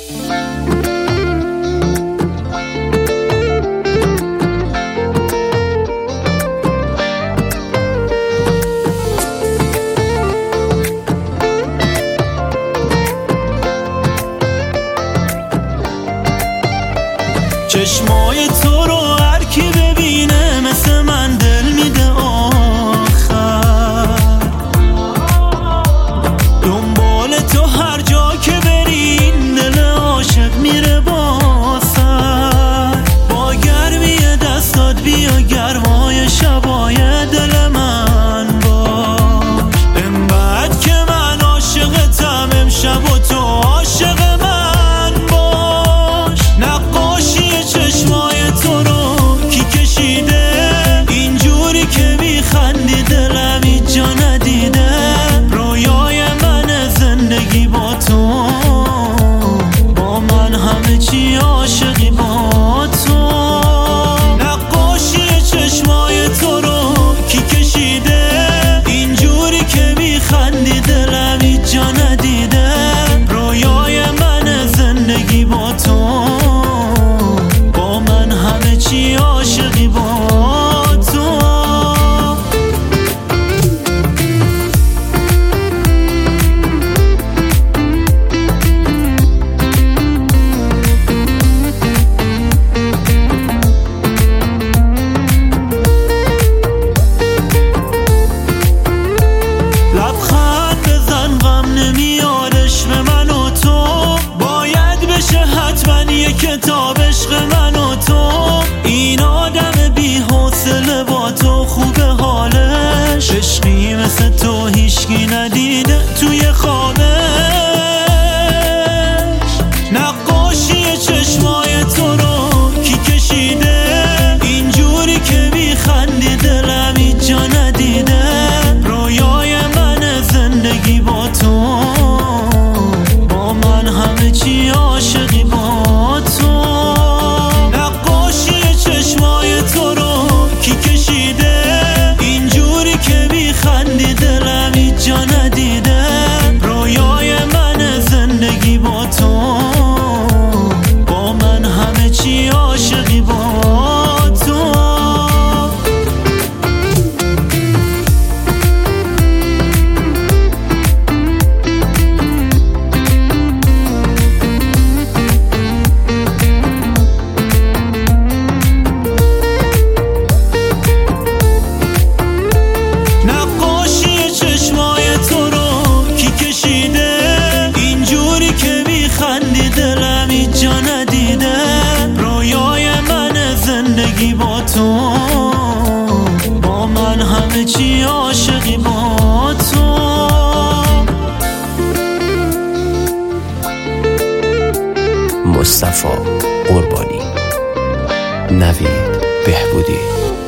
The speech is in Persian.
چشمای تو رو هر کی ببینه مثل من دل میده آخر. دنبال تو هر جا که بری این دل عاشق میره با سر. با گرمی دستات بیا گرمای شبای دل من باش. انقدر که من عاشقتم امشب و تو عاشق من باش. نقاشی چشمای تو رو کی کشیده اینجوری که میخندی دلم اینجا ندیده. رویای من زندگی با تو، با من همه چی عاشقی با تو. نقاشی چشمای تو رو کی کشیده اینجوری که میخندی دلم اینجا ندیده. رویای من زندگی با تو، با من همه چی عاشقی با تو. لبخند بزن غم نمیادش به من و تو. باید بشه حتما یه کتاب عشق من و تو. این آدم بی حوصله با تو خوبه حالش. عشقی مثل تو هیچکی ندیده توی خوابش. نقاشی چشمای تو رو کی کشیده اینجوری که میخندی دلم اینجا ندیده. رویای من زندگی با تو، با من همه چی عاشقی با تو. نقاشی چشمای تو رو کی کشیده اینجوری که میخندی دلم اینجا ندیده. رویای من زندگی با تو، با من همه چی عاشقی با تو. نقاشی چشمای تو رو کی کشیده اینجوری که میخندی دلم اینجا ندیده. رویای من زندگی با تو، با من همه چی عاشقی با تو. مصطفی قربانی، نوید بهبودی.